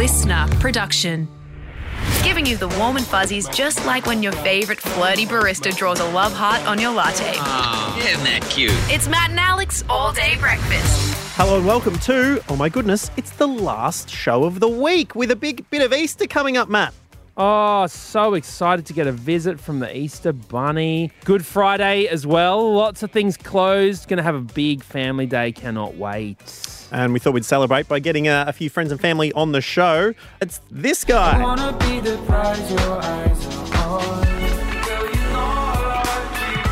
listener production. Giving you the warm and fuzzies just like when your favourite flirty barista draws a love heart on your latte. Oh, isn't that cute? It's Matt and Alex All Day Breakfast. Hello and welcome to, oh my goodness, it's the last show of the week with a big bit of Easter coming up, Matt. Oh, so excited to get a visit from the Easter Bunny. Good Friday as well. Lots of things closed. Going to have a big family day. Cannot wait. And we thought we'd celebrate by getting a few friends and family on the show. It's this guy. Wanna be the prize your eyes are on. Girl, you know I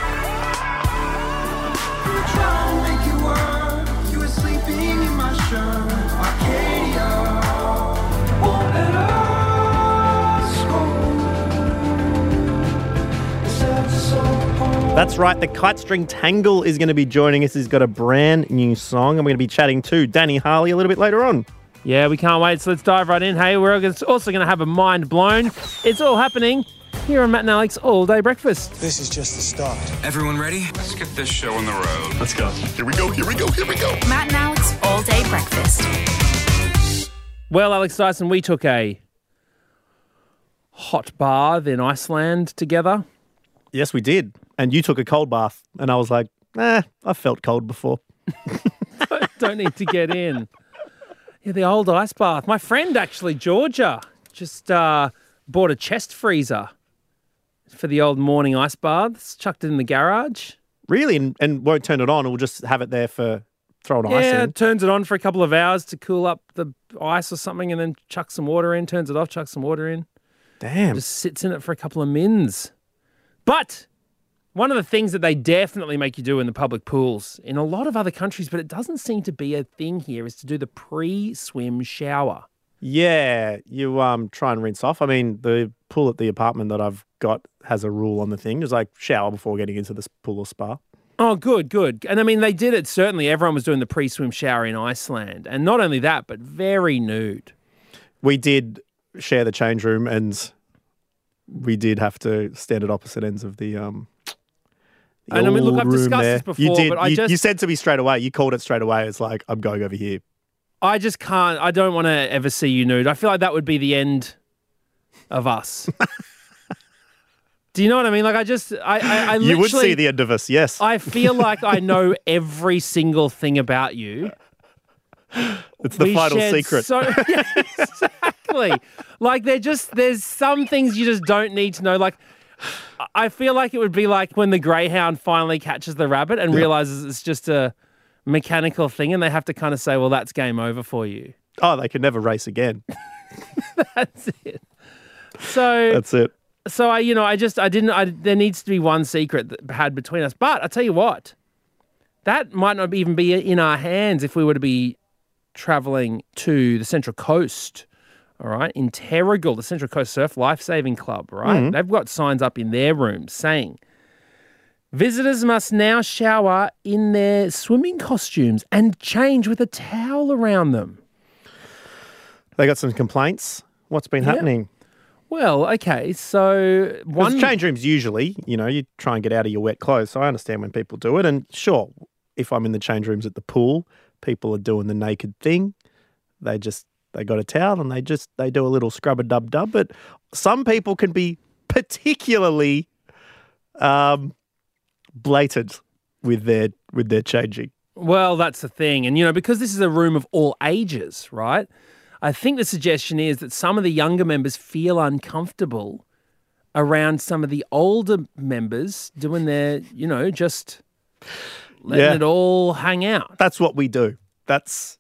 like you. Try to make it work. You were sleeping in my shirt. Arcadia. Won't let us go. It's so hard. That's right, the Kite String Tangle is going to be joining us. He's got a brand new song. I'm going to be chatting to Danny Harley a little bit later on. Yeah, we can't wait. So let's dive right in. Hey, we're also going to have a mind blown. It's all happening here on Matt and Alex All Day Breakfast. This is just the start. Everyone ready? Let's get this show on the road. Let's go. Here we go. Matt and Alex All Day Breakfast. Well, Alex Dyson, we took a hot bath in Iceland together. Yes, we did. And you took a cold bath. And I was like, I've felt cold before. Don't need to get in. Yeah, the old ice bath. My friend, actually, Georgia, just bought a chest freezer for the old morning ice baths, chucked it in the garage. Really? And won't turn it on? Or we'll just have it there for throwing ice Yeah, in? turns it on for a couple of hours to cool up the ice or something and then chuck some water in, turns it off, chuck some water in. Damn. Just sits in it for a couple of mins. But one of the things that they definitely make you do in the public pools in a lot of other countries, but it doesn't seem to be a thing here, is to do the pre-swim shower. Yeah, you try and rinse off. I mean, the pool at the apartment that I've got has a rule on the thing. It's like shower before getting into this pool or spa. Oh, good. And I mean, they did it, certainly. Everyone was doing the pre-swim shower in Iceland. And not only that, but very nude. We did share the change room and we did have to stand at opposite ends of the And I mean, look, I've discussed this before, you did. but You said to me straight away, you called it straight away. It's like, I'm going over here. I just can't, I don't want to ever see you nude. I feel like that would be the end of us. Do you know what I mean? Like, I literally... You would see the end of us, yes. I feel like I know every single thing about you. It's the final shared secret. Yeah, exactly. Like, there's some things you just don't need to know. Like, I feel like it would be like when the greyhound finally catches the rabbit and realizes it's just a mechanical thing, and they have to kind of say, well, that's game over for you. Oh, they can never race again. That's it. So That's it. So there needs to be one secret that had between us. But I tell you what, that might not even be in our hands if we were to be traveling to the Central Coast. All right, in Terrigal, the Central Coast Surf Lifesaving Club, right? Mm-hmm. They've got signs up in their rooms saying visitors must now shower in their swimming costumes and change with a towel around them. They got some complaints. What's been happening? Well, okay, so one change rooms usually, you try and get out of your wet clothes. So I understand when people do it. And sure, if I'm in the change rooms at the pool, people are doing the naked thing. They got a towel and they do a little scrub-a-dub-dub. But some people can be particularly blatant with their changing. Well, that's the thing. And, because this is a room of all ages, right? I think the suggestion is that some of the younger members feel uncomfortable around some of the older members doing their, just letting it all hang out. That's what we do. That's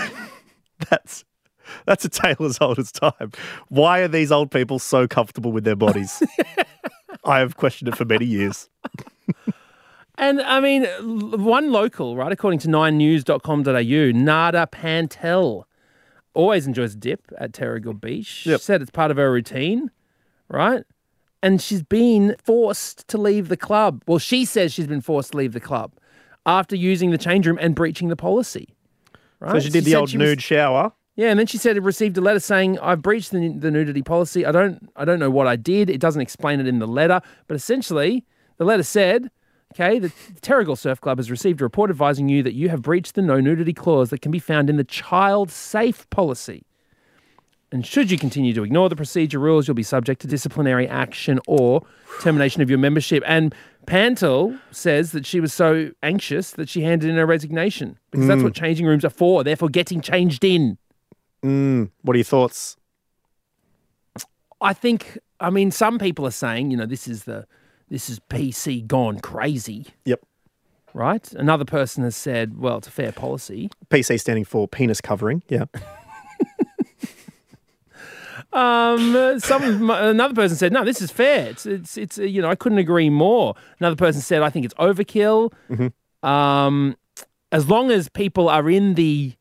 a tale as old as time. Why are these old people so comfortable with their bodies? I have questioned it for many years. And, I mean, one local, right, according to 9news.com.au, Nada Pantel, always enjoys a dip at Terrigal Beach. Yep. She said it's part of her routine, right? And she's been forced to leave the club. Well, she says she's been forced to leave the club after using the change room and breaching the policy. Right? So she did the old nude shower. Yeah, and then she said it received a letter saying, I've breached the nudity policy. I don't know what I did. It doesn't explain it in the letter. But essentially, the letter said, okay, the Terrigal Surf Club has received a report advising you that you have breached the no nudity clause that can be found in the child safe policy. And should you continue to ignore the procedure rules, you'll be subject to disciplinary action or termination of your membership. And Pantel says that she was so anxious that she handed in her resignation because that's what changing rooms are for. They're for getting changed in. What are your thoughts? I mean, some people are saying, this is PC gone crazy. Yep. Right? Another person has said, well, it's a fair policy. PC standing for penis covering. Yeah. Another person said, no, this is fair. It's I couldn't agree more. Another person said, I think it's overkill. As long as people are in the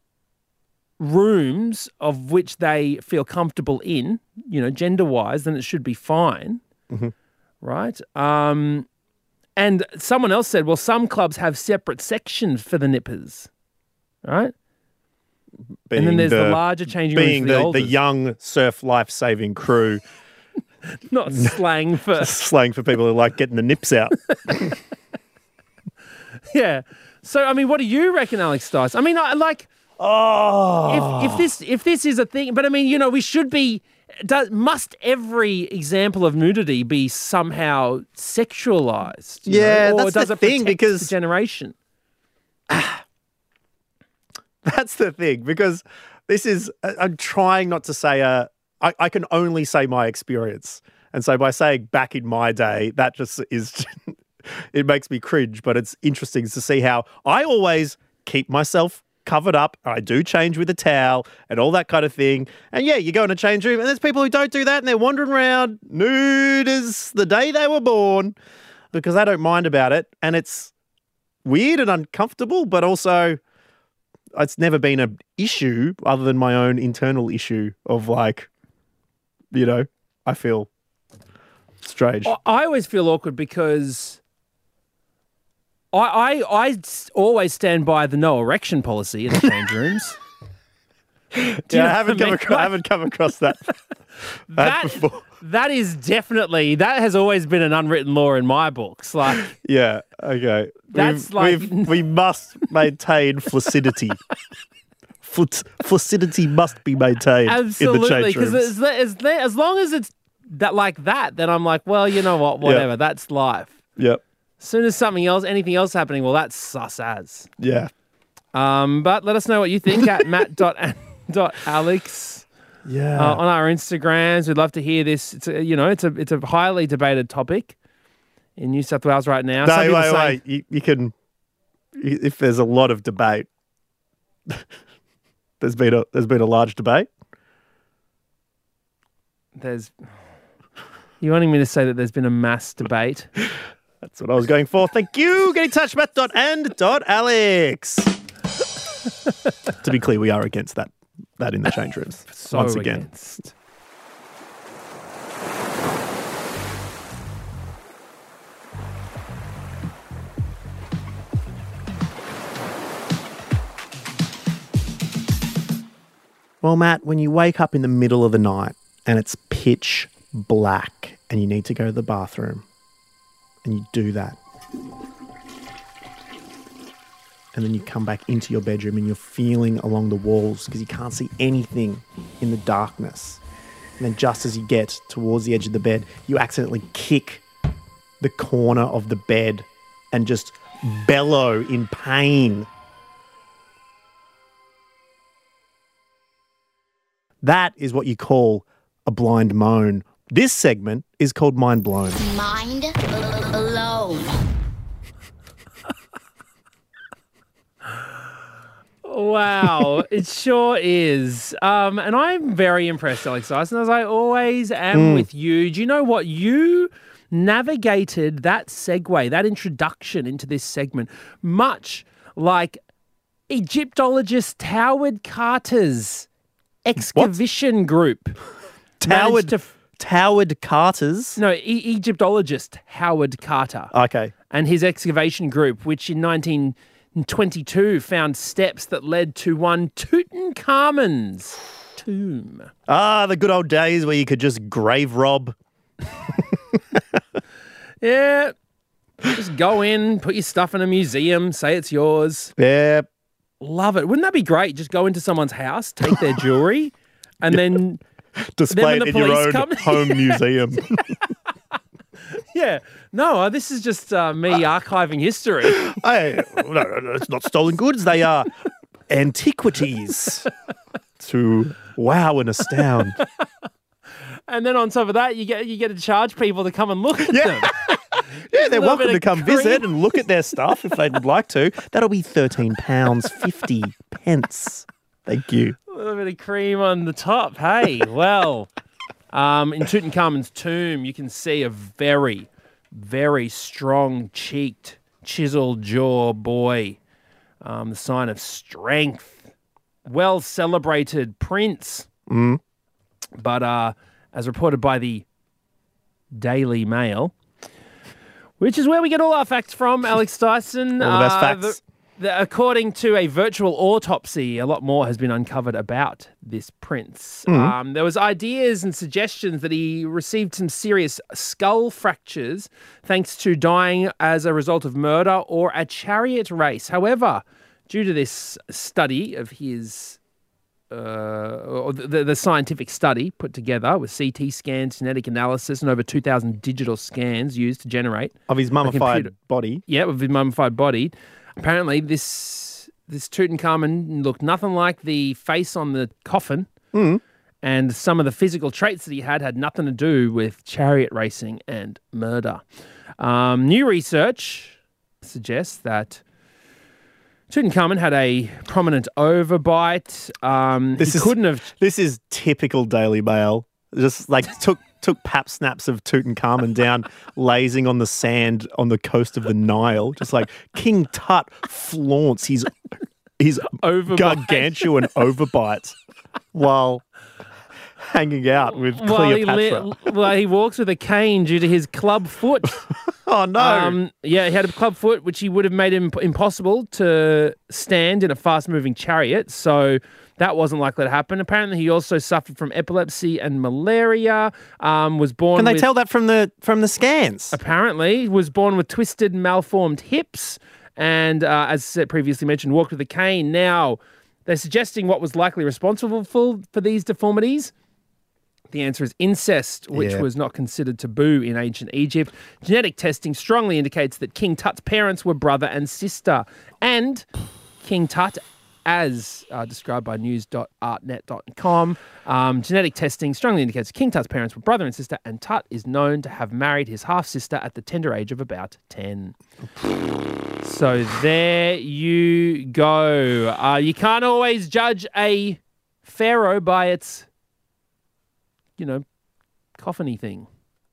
rooms of which they feel comfortable in, gender-wise, then it should be fine. Right? And someone else said, well, some clubs have separate sections for the nippers. Right? And then there's the larger changing rooms for the being olders. the young surf life-saving crew. Not slang for... Slang for people who like getting the nips out. Yeah. So, I mean, what do you reckon, Alex Stice? I mean, if this is a thing, but I mean, we should be... must every example of nudity be somehow sexualized? Yeah, or that's does the it thing, protect because- the generation? That's the thing, because this is, I'm trying not to say, I can only say my experience. And so by saying back in my day, that just is, it makes me cringe, but it's interesting to see how I always keep myself covered up. I do change with a towel and all that kind of thing. And yeah, you go in a change room and there's people who don't do that and they're wandering around nude as the day they were born because I don't mind about it. And it's weird and uncomfortable, but also it's never been an issue other than my own internal issue of I feel strange. I always feel awkward because I always stand by the no erection policy in the change rooms. I haven't come across that before. That has always been an unwritten law in my books. Yeah, okay. That's we must maintain flaccidity. Flaccidity must be maintained absolutely, in the change because rooms. as long as it's that, then I'm like, well, you know what, whatever, that's life. Yep. As soon as anything else happening, well, that's sus as. Yeah. But let us know what you think at matt.and.alex. Yeah. On our Instagrams. We'd love to hear this. It's a highly debated topic in New South Wales right now. Some people say- wait. You can, if there's a lot of debate, there's been a large debate. You wanting me to say that there's been a mass debate? That's what I was going for. Thank you. Get in touch, matt.and.alex. To be clear, we are against that in the change rooms. So once again. Against. Well, Matt, when you wake up in the middle of the night and it's pitch black and you need to go to the bathroom and you do that, and then you come back into your bedroom and you're feeling along the walls because you can't see anything in the darkness. And then just as you get towards the edge of the bed, you accidentally kick the corner of the bed and just bellow in pain. That is what you call a blind moan. This segment is called Mind Blown. Mind blown. Wow, it sure is. And I'm very impressed, Alex Dyson, as I always am with you. Do you know what? You navigated that segue, that introduction into this segment, much like Egyptologist Howard Carter's excavation group. Howard Carter's? No, Egyptologist Howard Carter. Okay. And his excavation group, which in 1922 found steps that led to one Tutankhamun's tomb. Ah, the good old days where you could just grave rob. Yeah. Just go in, put your stuff in a museum, say it's yours. Yeah. Love it. Wouldn't that be great? Just go into someone's house, take their jewelry, And then, Display when it the in your police own come- home museum. yeah, no, this is just me archiving history. Hey, no, it's not stolen goods. They are antiquities to wow and astound. And then on top of that, you get to charge people to come and look at them. Yeah, they're little welcome bit to of come cream. visit and look at their stuff if they'd like to. That'll be £13.50. Thank you. A little bit of cream on the top. Hey, well, in Tutankhamun's tomb, you can see a very, very strong-cheeked, chiseled jaw boy, the sign of strength, well-celebrated prince. But as reported by the Daily Mail, which is where we get all our facts from, Alex Dyson. All the best facts. According to a virtual autopsy, a lot more has been uncovered about this prince. There was ideas and suggestions that he received some serious skull fractures thanks to dying as a result of murder or a chariot race. However, due to this study of his or the scientific study put together with CT scans, genetic analysis, and over 2,000 digital scans used to generate Of his mummified body. yeah, with his mummified body. Apparently, this Tutankhamun looked nothing like the face on the coffin, and some of the physical traits that he had nothing to do with chariot racing and murder. New research suggests that Tutankhamun had a prominent overbite. This is typical Daily Mail. Just like took pap snaps of Tutankhamun down, lazing on the sand on the coast of the Nile. Just like King Tut flaunts his Overbite. gargantuan overbite while hanging out with Cleopatra. He walks with a cane due to his club foot. Oh no! He had a club foot, which he would have made him impossible to stand in a fast-moving chariot. So that wasn't likely to happen. Apparently, he also suffered from epilepsy and malaria. Was born. Can they with, tell that from the scans? Apparently, was born with twisted, malformed hips, and as previously mentioned, walked with a cane. Now they're suggesting what was likely responsible for these deformities. The answer is incest, which was not considered taboo in ancient Egypt. Genetic testing strongly indicates that King Tut's parents were brother and sister. And King Tut, as described by news.artnet.com, genetic testing strongly indicates King Tut's parents were brother and sister, and Tut is known to have married his half-sister at the tender age of about 10. So there you go. You can't always judge a pharaoh by its coffin-y thing.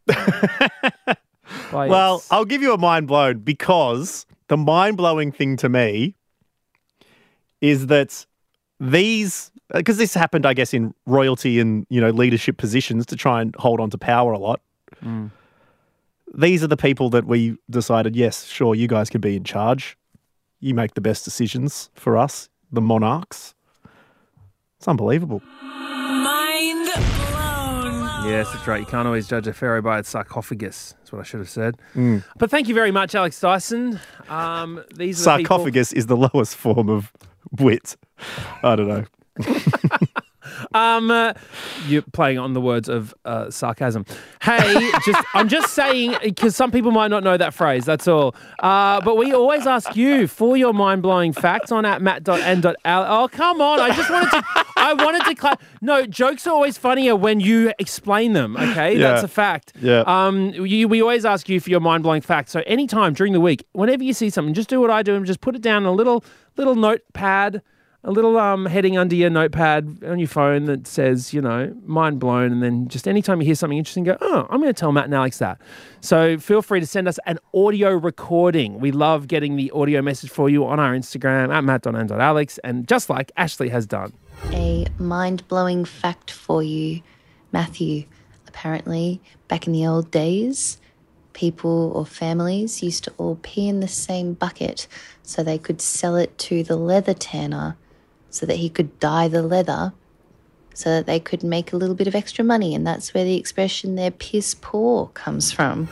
Well, I'll give you a mind blown because the mind-blowing thing to me is that because this happened, I guess, in royalty and, leadership positions to try and hold on to power a lot. These are the people that we decided, yes, sure, you guys can be in charge. You make the best decisions for us, the monarchs. It's unbelievable. Mind blown. Yes, that's right. You can't always judge a pharaoh by its sarcophagus. That's what I should have said. But thank you very much, Alex Dyson. These are the Sarcophagus is the lowest form of wit. I don't know. You're playing on the words of sarcasm. Hey, I'm just saying, because some people might not know that phrase, that's all. But we always ask you for your mind-blowing facts on @matt.n.al. Oh, come on. I wanted to no, jokes are always funnier when you explain them, okay? Yeah. That's a fact. Yeah. We always ask you for your mind-blowing facts. So anytime during the week, whenever you see something, just do what I do and just put it down in a little notepad, a little heading under your notepad on your phone that says, mind blown. And then just anytime you hear something interesting, go, oh, I'm going to tell Matt and Alex that. So feel free to send us an audio recording. We love getting the audio message for you on our Instagram @matt.n.alex. And just like Ashley has done. A mind-blowing fact for you, Matthew. Apparently, back in the old days, people or families used to all pee in the same bucket so they could sell it to the leather tanner so that he could dye the leather so that they could make a little bit of extra money. And that's where the expression "they're piss poor" comes from.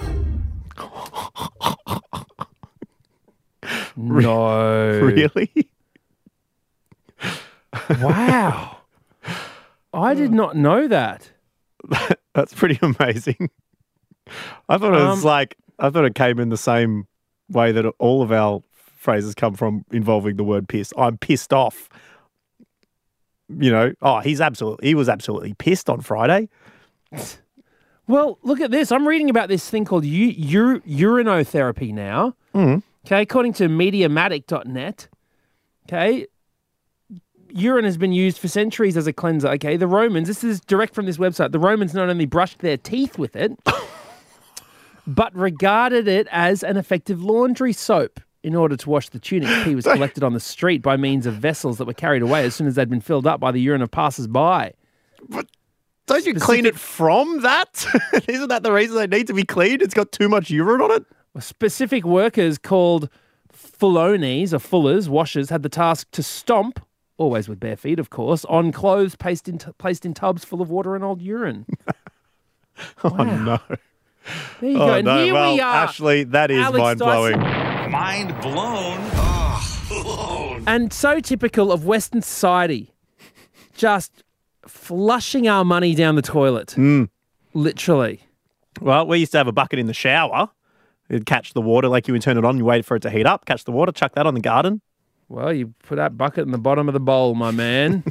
No. Really? Wow. I did not know that. That's pretty amazing. I thought it was I thought it came in the same way that all of our phrases come from involving the word piss. I'm pissed off. You know, he was absolutely pissed on Friday. Well, look at this. I'm reading about this thing called urinotherapy now. Okay, according to Mediamatic.net. Okay, urine has been used for centuries as a cleanser. Okay, the Romans, this is direct from this website, the Romans not only brushed their teeth with it, but regarded it as an effective laundry soap. In order to wash the tunic, pee was collected on the street by means of vessels that were carried away as soon as they'd been filled up by the urine of passers-by. But don't you clean it from that? Isn't that the reason they need to be cleaned? It's got too much urine on it? Specific workers called fullones, or fullers, washers, had the task to stomp, always with bare feet, of course, on clothes placed in tubs full of water and old urine. Oh, no. There you go. And no. here Well, we are. Ashley, that is Alex mind-blowing. Dyson. Mind blown. Oh, And so typical of Western society. Just flushing our money down the toilet. Literally. Well, we used to have a bucket in the shower. You'd catch the water, like you would turn it on, you wait for it to heat up, catch the water, chuck that on the garden. Well, you put that bucket in the bottom of the bowl, my man.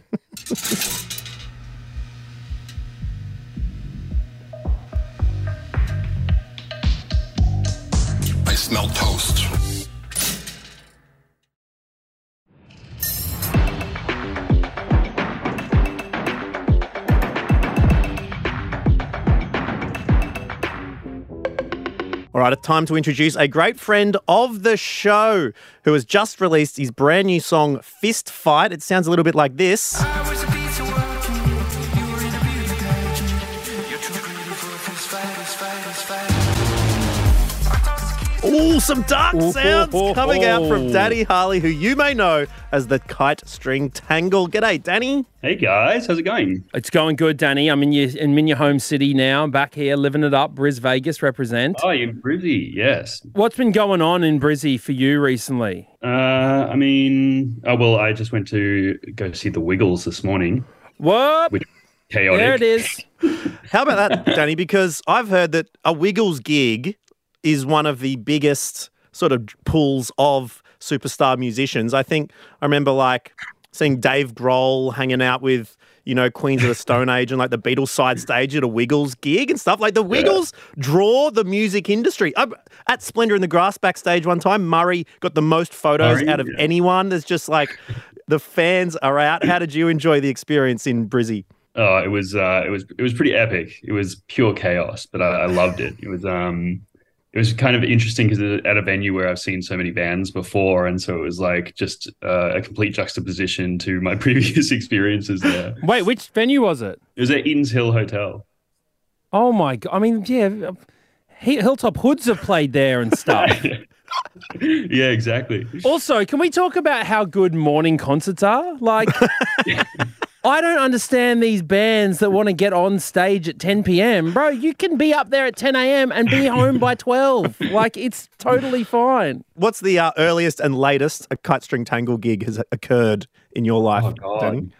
I smell toast. All right, it's time to introduce a great friend of the show who has just released his brand new song, Fist Fight. It sounds a little bit like this. Ooh, some dark sounds coming out from Danny Harley, who you may know as the Kite String Tangle. G'day, Danny. Hey guys, how's it going? It's going good, Danny. I'm in your home city now. I'm back here, living it up. Bris Vegas represent. Oh, you're in Brizzy, yes. What's been going on in Brizzy for you recently? I just went to go see the Wiggles this morning. What? Which chaotic. There it is. How about that, Danny? Because I've heard that a Wiggles gig is one of the biggest sort of pools of superstar musicians. I remember like seeing Dave Grohl hanging out with, Queens of the Stone Age and like the Beatles side stage at a Wiggles gig and stuff. Like the Wiggles draw the music industry. At Splendor in the Grass backstage one time, Murray got the most photos out of anyone. There's just like the fans are out. How did you enjoy the experience in Brizzy? Oh, it was pretty epic. It was pure chaos, but I loved it. It was kind of interesting because it was at a venue where I've seen so many bands before, and so it was like just a complete juxtaposition to my previous experiences there. Wait, which venue was it? It was at Eden's Hill Hotel. Oh my God! I mean, yeah, Hilltop Hoods have played there and stuff. Yeah, exactly. Also, can we talk about how good morning concerts are? Like, I don't understand these bands that want to get on stage at 10 p.m. Bro, you can be up there at 10 a.m. and be home by 12. Like, it's totally fine. What's the earliest and latest a Kite String Tangle gig has occurred in your life, Danny?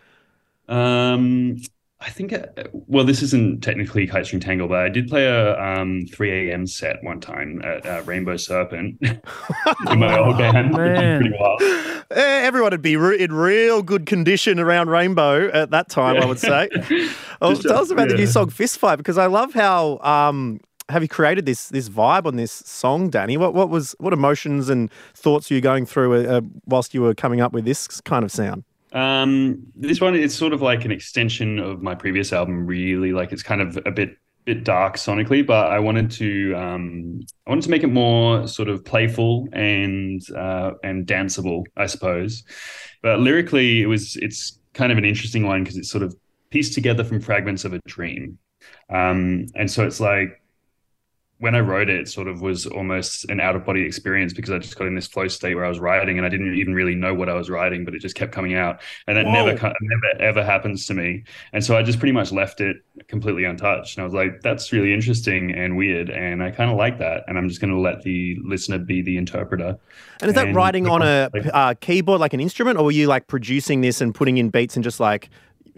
I think, this isn't technically Kite String Tangle, but I did play a 3 a.m. set one time at Rainbow Serpent in my old band. Pretty wild. Everyone would be in real good condition around Rainbow at that time, I would say. Tell us about the new song Fist Fight, because I love how have you created this vibe on this song, Danny? What emotions and thoughts were you going through whilst you were coming up with this kind of sound? This one, it's sort of like an extension of my previous album, really. Like it's kind of a bit dark sonically, but I wanted to make it more sort of playful and danceable, I suppose. But lyrically, it's kind of an interesting one because it's sort of pieced together from fragments of a dream. And so it's like, when I wrote it, sort of was almost an out-of-body experience because I just got in this flow state where I was writing and I didn't even really know what I was writing, but it just kept coming out. And that never ever happens to me. And so I just pretty much left it completely untouched. And I was like, that's really interesting and weird. And I kind of like that. And I'm just going to let the listener be the interpreter. And is that writing on a keyboard, like an instrument, or were you like producing this and putting in beats and just like,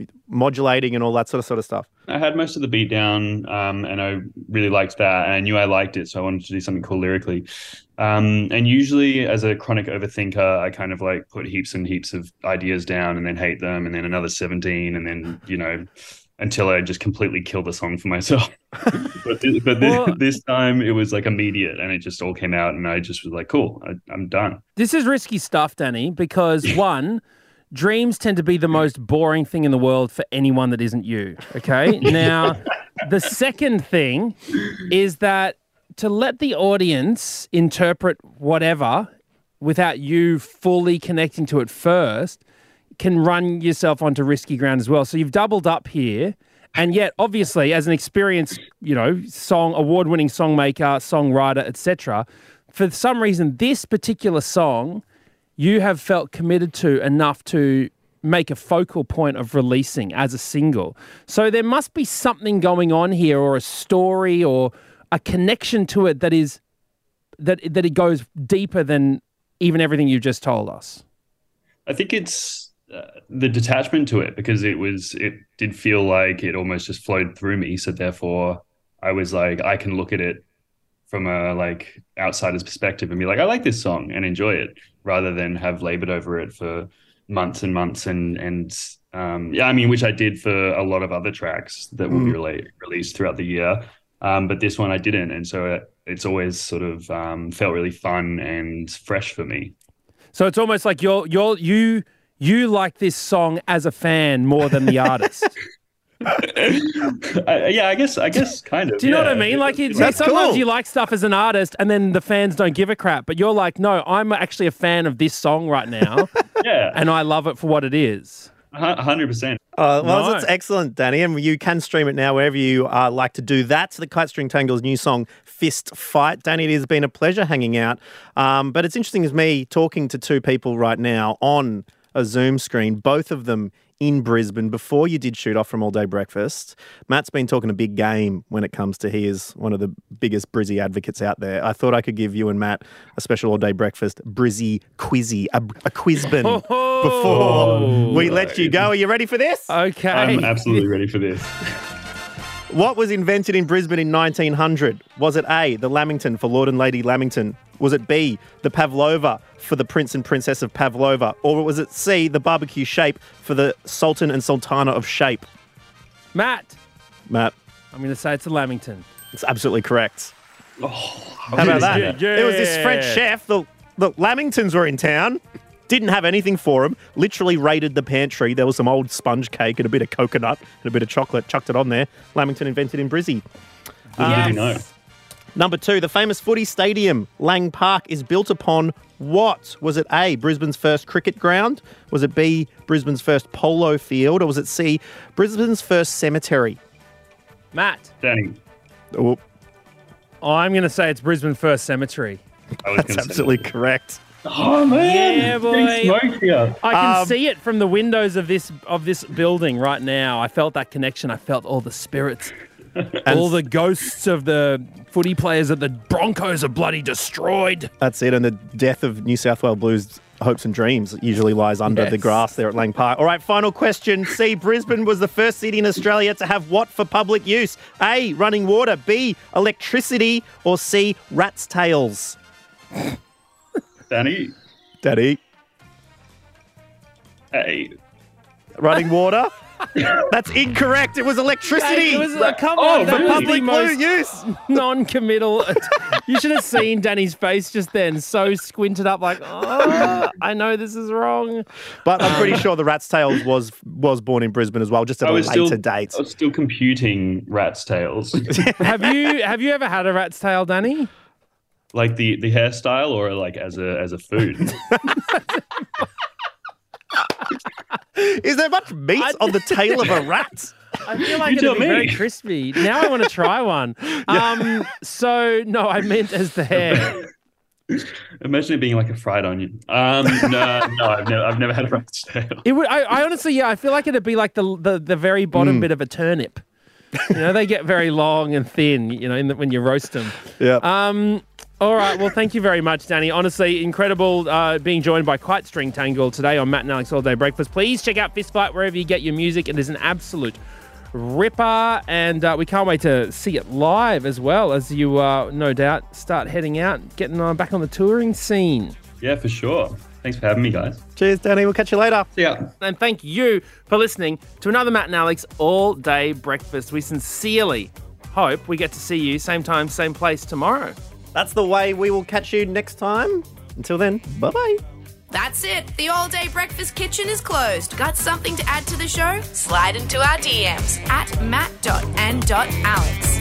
modulating and all that sort of stuff? I had most of the beat down, and I really liked that. And I knew I liked it, so I wanted to do something cool lyrically. And usually, as a chronic overthinker, I kind of like put heaps and heaps of ideas down, and then hate them, and then another 17, and then until I just completely kill the song for myself. but this time it was like immediate, and it just all came out, and I just was like, cool, I'm done. This is risky stuff, Danny, because one, dreams tend to be the most boring thing in the world for anyone that isn't you, okay? Now, the second thing is that to let the audience interpret whatever without you fully connecting to it first can run yourself onto risky ground as well. So you've doubled up here. And yet, obviously, as an experienced, award-winning songmaker, songwriter, etc., for some reason, this particular song you have felt committed to enough to make a focal point of releasing as a single. So there must be something going on here, or a story, or a connection to it that it goes deeper than even everything you just told us. I think it's the detachment to it, because it did feel like it almost just flowed through me. So therefore I was like, I can look at it from a like outsider's perspective and be like, I like this song and enjoy it, rather than have labored over it for months and months which I did for a lot of other tracks that will be released throughout the year. But this one I didn't. And so it's always sort of felt really fun and fresh for me. So it's almost like you like this song as a fan more than the artist. I guess kind of. Do you know what I mean? Like sometimes you like stuff as an artist and then the fans don't give a crap, but you're like, no, I'm actually a fan of this song right now. Yeah. And I love it for what it is. 100%. That's excellent, Danny. And you can stream it now wherever you like to do that. So the Kite String Tangles' new song, Fist Fight. Danny, it has been a pleasure hanging out. But it's interesting as me talking to two people right now on a Zoom screen, both of them in Brisbane before you did shoot off from All Day Breakfast. Matt's been talking a big game when it comes to he is one of the biggest Brizzy advocates out there. I thought I could give you and Matt a special All Day Breakfast Brizzy quizzy, a quizbin before we let you go. Are you ready for this? Okay. I'm absolutely ready for this. What was invented in Brisbane in 1900? Was it A, the Lamington for Lord and Lady Lamington? Was it B, the Pavlova for the Prince and Princess of Pavlova? Or was it C, the barbecue shape for the Sultan and Sultana of Shape? Matt. I'm going to say it's a Lamington. It's absolutely correct. Oh, how about that? Yeah. It was this French chef. The Lamingtons were in town. Didn't have anything for him. Literally raided the pantry. There was some old sponge cake and a bit of coconut and a bit of chocolate. Chucked it on there. Lamington invented in Brizzy. Did you know? Number 2, the famous footy stadium, Lang Park, is built upon what? Was it A, Brisbane's first cricket ground? Was it B, Brisbane's first polo field? Or was it C, Brisbane's first cemetery? Matt. Danny. Oh, I'm going to say it's Brisbane First Cemetery. That's absolutely correct. Oh, man. Yeah, boy. I can Um, see it from the windows of this building right now. I felt that connection. I felt all the spirits. All the ghosts of the footy players that the Broncos are bloody destroyed. That's it. And the death of New South Wales Blues hopes and dreams usually lies under the grass there at Lang Park. All right, final question. C, Brisbane was the first city in Australia to have what for public use? A, running water. B, electricity. Or C, rat's tails? Danny. Daddy. Hey. Running water? That's incorrect. It was electricity. It was, come on, for that was public the most use. non-committal. You should have seen Danny's face just then, so squinted up like, oh, I know this is wrong. But I'm pretty sure the rat's tails was born in Brisbane as well, just at a later date. I was still computing rat's tails. Have you ever had a rat's tail, Danny? Like the hairstyle, or like as a food? Is there much meat on the tail of a rat? I feel like it'd be very crispy. Now I want to try one. So no, I meant as the hair. Imagine it being like a fried onion. No, I've never had a rat's tail. It would. I honestly, I feel like it'd be like the very bottom bit of a turnip. You know, they get very long and thin. You know, when you roast them. Yeah. All right. Well, thank you very much, Danny. Honestly, incredible being joined by Kite String Tangle today on Matt and Alex All Day Breakfast. Please check out Fist Fight wherever you get your music. It is an absolute ripper, and we can't wait to see it live as well as you, no doubt, start heading out, getting back on the touring scene. Yeah, for sure. Thanks for having me, guys. Cheers, Danny. We'll catch you later. See ya. And thank you for listening to another Matt and Alex All Day Breakfast. We sincerely hope we get to see you same time, same place tomorrow. That's the way we will catch you next time. Until then, bye-bye. That's it. The all-day breakfast kitchen is closed. Got something to add to the show? Slide into our DMs at matt.and.alex.